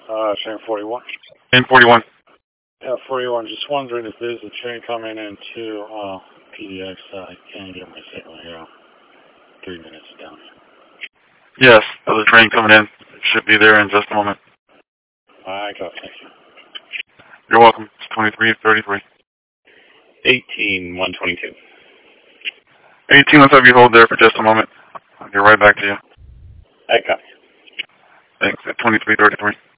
train 41. In 41. Yeah, 41. Just wondering if there's a train coming into PDX. I can't get my signal here. 3 minutes down. Yes, there's a train coming in. Should be there in just a moment. I got it. Thank you. You're welcome. It's 2333. 18122. 18, let's have you hold there for just a moment. I'll get right back to you. I got it. Thanks. At 2333.